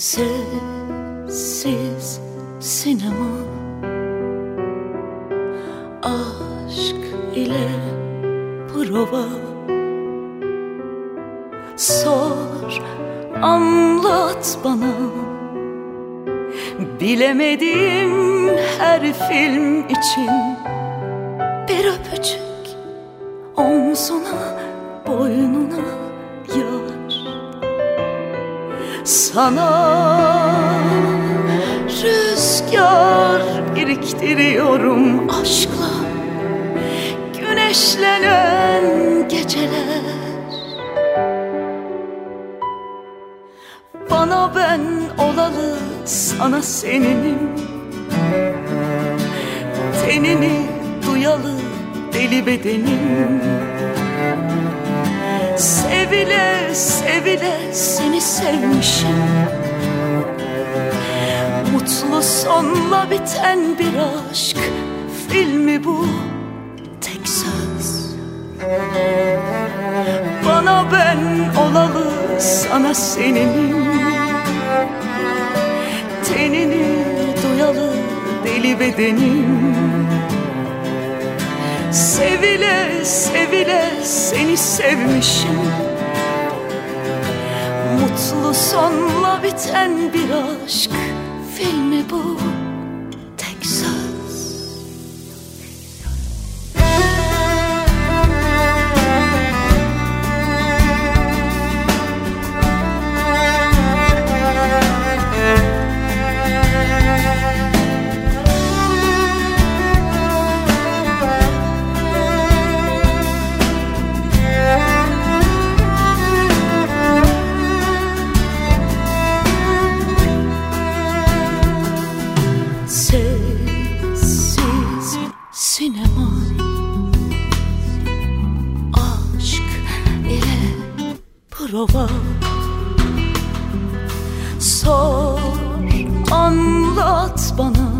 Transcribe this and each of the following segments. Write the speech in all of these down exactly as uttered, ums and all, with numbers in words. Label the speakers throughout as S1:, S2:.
S1: Sessiz sinema, aşk ile prova. Sor, anlat bana, bilemediğim her film için bir öpücük omzuna, boynuna yar. Sana rüzgar biriktiriyorum aşkla, güneşlenen geceler. Bana ben olalı, sana seninim. Tenini duyalı deli bedenim. Sevile sevile seni sevmişim. Mutlu sonla biten bir aşk filmi bu, tek söz. Bana ben olalı, sana seninim. Tenini duyalı deli bedenim. Sevile sevile seni sevmişim. Mutlu sonla biten bir aşk filmi bu, tek söz. Sessiz sinema, aşk ile prova. Sor, anlat bana,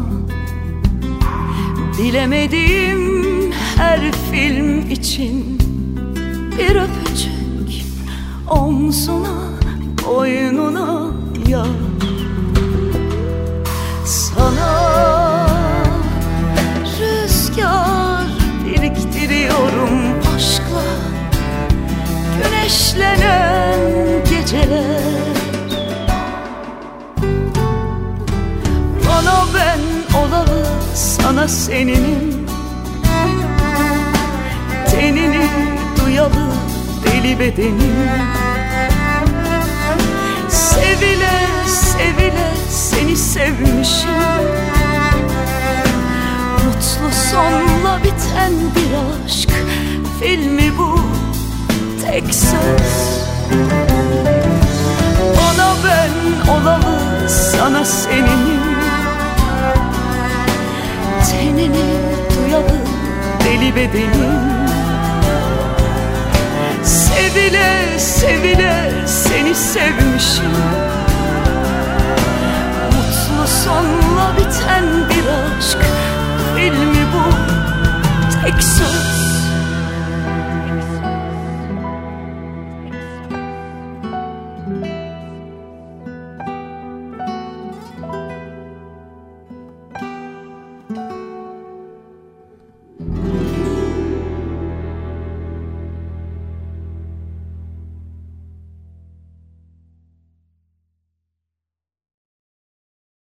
S1: bilemediğim her film için bir öpücük omzuna, boynuna yar. Sana rüzgar biriktiriyorum aşkla, güneşlenen geceler. Bana ben olalı, sana seninim. Tenini duyalı deli bedenim. Sevile sevile seni sevmişim. Mutlu sonla biten bir aşk filmi bu, tek söz. Bana ben olalı, sana seninim. Tenini duyalı deli bedenim. Sevile sevile seni sevmişim. Mutlu sonla biten